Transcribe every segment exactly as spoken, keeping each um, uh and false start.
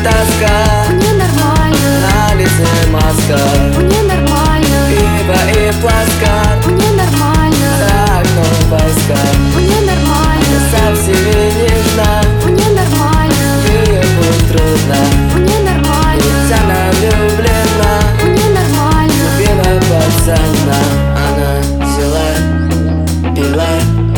тоска, мне нормально, на лице маска, мне нормально, пиво и пласка, мне нормально, за окном войска. мне нормально, Со всеми нежна, мне нормально, ее будет трудно, мне нормально, ведь она влюблена, мне нормально, любимая пацана. Она взяла, пила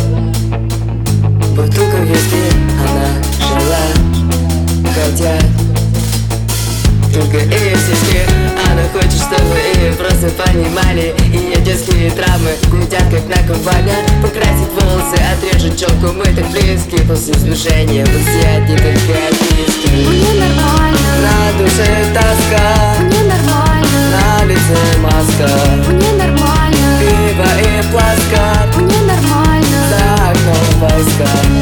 бутылку виски, она жила, хотя только ее сиськи. Она хочет, чтобы ее просто понимали ее детские травмы гудят, как на кубане. Покрасить волосы, отрежет челку, мы так близки. После служения вы все одни только отписки. мне нормально, На душе тоска, мне нормально, на лице маска, мне нормально, пиво и пласка, мне нормально, за окном войска.